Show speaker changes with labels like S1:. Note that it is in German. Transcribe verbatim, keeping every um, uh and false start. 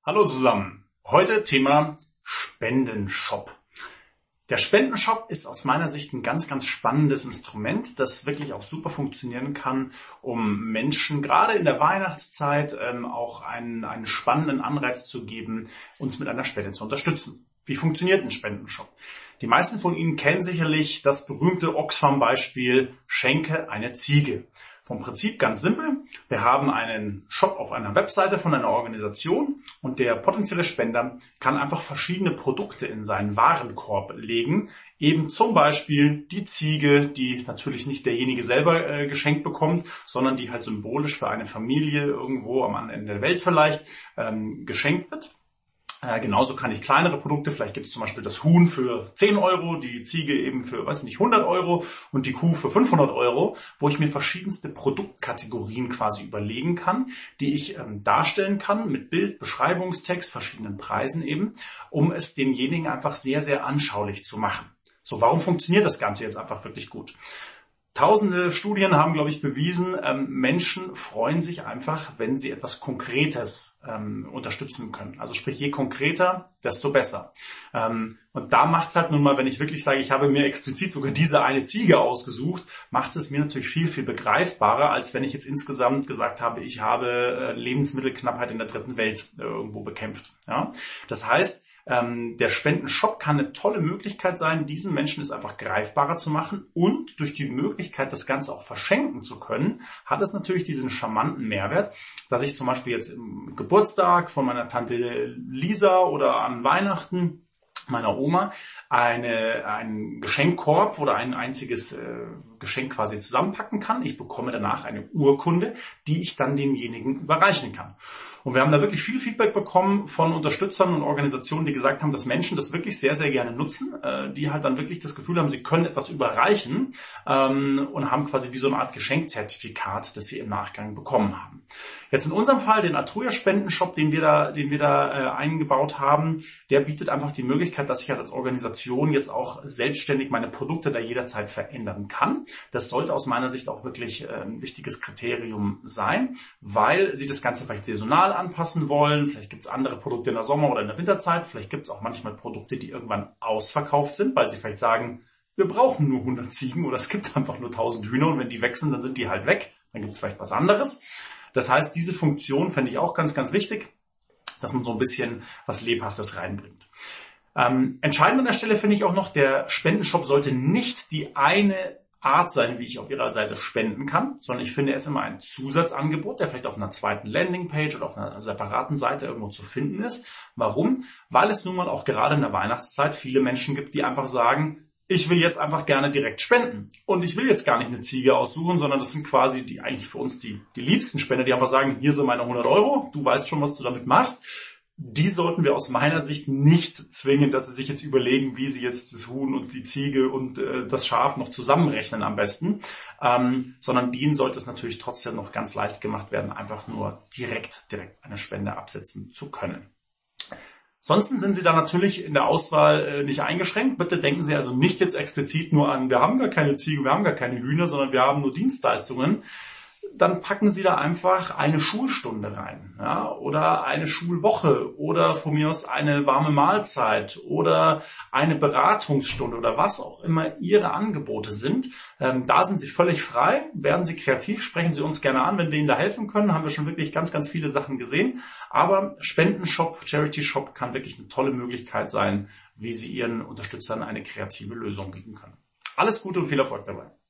S1: Hallo zusammen. Heute Thema Spendenshop. Der Spendenshop ist aus meiner Sicht ein ganz, ganz spannendes Instrument, das wirklich auch super funktionieren kann, um Menschen gerade in der Weihnachtszeit ähm, auch einen, einen spannenden Anreiz zu geben, uns mit einer Spende zu unterstützen. Wie funktioniert ein Spendenshop? Die meisten von Ihnen kennen sicherlich das berühmte Oxfam-Beispiel Schenke eine Ziege. Vom Prinzip ganz simpel. Wir haben einen Shop auf einer Webseite von einer Organisation und der potenzielle Spender kann einfach verschiedene Produkte in seinen Warenkorb legen. Eben zum Beispiel die Ziege, die natürlich nicht derjenige selber äh, geschenkt bekommt, sondern die halt symbolisch für eine Familie irgendwo am anderen Ende der Welt vielleicht ähm, geschenkt wird. Äh, genauso kann ich kleinere Produkte, vielleicht gibt es zum Beispiel das Huhn für zehn Euro, die Ziege eben für, weiß nicht, hundert Euro und die Kuh für fünfhundert Euro, wo ich mir verschiedenste Produktkategorien quasi überlegen kann, die ich ähm, darstellen kann mit Bild, Beschreibungstext, verschiedenen Preisen eben, um es demjenigen einfach sehr, sehr anschaulich zu machen. So, warum funktioniert das Ganze jetzt einfach wirklich gut? Tausende Studien haben, glaube ich, bewiesen, ähm, Menschen freuen sich einfach, wenn sie etwas Konkretes ähm, unterstützen können. Also sprich, je konkreter, desto besser. Ähm, und da macht es halt nun mal, wenn ich wirklich sage, ich habe mir explizit sogar diese eine Ziege ausgesucht, macht es mir natürlich viel, viel begreifbarer, als wenn ich jetzt insgesamt gesagt habe, ich habe äh, Lebensmittelknappheit in der dritten Welt äh, irgendwo bekämpft. Ja? Das heißt, der Spendenshop kann eine tolle Möglichkeit sein, diesen Menschen es einfach greifbarer zu machen, und durch die Möglichkeit, das Ganze auch verschenken zu können, hat es natürlich diesen charmanten Mehrwert, dass ich zum Beispiel jetzt im Geburtstag von meiner Tante Lisa oder an Weihnachten meiner Oma eine, einen Geschenkkorb oder ein einziges äh, Geschenk quasi zusammenpacken kann. Ich bekomme danach eine Urkunde, die ich dann demjenigen überreichen kann. Und wir haben da wirklich viel Feedback bekommen von Unterstützern und Organisationen, die gesagt haben, dass Menschen das wirklich sehr, sehr gerne nutzen, äh, die halt dann wirklich das Gefühl haben, sie können etwas überreichen ähm, und haben quasi wie so eine Art Geschenkzertifikat, das sie im Nachgang bekommen haben. Jetzt in unserem Fall, den Atruja Spendenshop, den wir da, den wir da äh, eingebaut haben, der bietet einfach die Möglichkeit, dass ich halt als Organisation jetzt auch selbstständig meine Produkte da jederzeit verändern kann. Das sollte aus meiner Sicht auch wirklich äh, ein wichtiges Kriterium sein, weil Sie das Ganze vielleicht saisonal anpassen wollen. Vielleicht gibt es andere Produkte in der Sommer- oder in der Winterzeit. Vielleicht gibt es auch manchmal Produkte, die irgendwann ausverkauft sind, weil Sie vielleicht sagen, wir brauchen nur hundert Ziegen oder es gibt einfach nur tausend Hühner und wenn die weg sind, dann sind die halt weg. Dann gibt es vielleicht was anderes. Das heißt, diese Funktion fände ich auch ganz, ganz wichtig, dass man so ein bisschen was Lebhaftes reinbringt. Ähm, entscheidend an der Stelle finde ich auch noch, der Spendenshop sollte nicht die eine Art sein, wie ich auf Ihrer Seite spenden kann, sondern ich finde es immer ein Zusatzangebot, der vielleicht auf einer zweiten Landingpage oder auf einer separaten Seite irgendwo zu finden ist. Warum? Weil es nun mal auch gerade in der Weihnachtszeit viele Menschen gibt, die einfach sagen, ich will jetzt einfach gerne direkt spenden. Und ich will jetzt gar nicht eine Ziege aussuchen, sondern das sind quasi die eigentlich für uns die, die liebsten Spender, die einfach sagen, hier sind meine hundert Euro, du weißt schon, was du damit machst. Die sollten wir aus meiner Sicht nicht zwingen, dass sie sich jetzt überlegen, wie sie jetzt das Huhn und die Ziege und äh, das Schaf noch zusammenrechnen am besten, ähm, sondern denen sollte es natürlich trotzdem noch ganz leicht gemacht werden, einfach nur direkt, direkt eine Spende absetzen zu können. Ansonsten sind Sie da natürlich in der Auswahl äh, nicht eingeschränkt. Bitte denken Sie also nicht jetzt explizit nur an, wir haben gar keine Ziege, wir haben gar keine Hühner, sondern wir haben nur Dienstleistungen. Dann packen Sie da einfach eine Schulstunde rein, ja, oder eine Schulwoche oder von mir aus eine warme Mahlzeit oder eine Beratungsstunde oder was auch immer Ihre Angebote sind. Ähm, da sind Sie völlig frei, werden Sie kreativ, sprechen Sie uns gerne an, wenn wir Ihnen da helfen können. Haben wir schon wirklich ganz, ganz viele Sachen gesehen. Aber Spendenshop, Charity Shop kann wirklich eine tolle Möglichkeit sein, wie Sie Ihren Unterstützern eine kreative Lösung bieten können. Alles Gute und viel Erfolg dabei.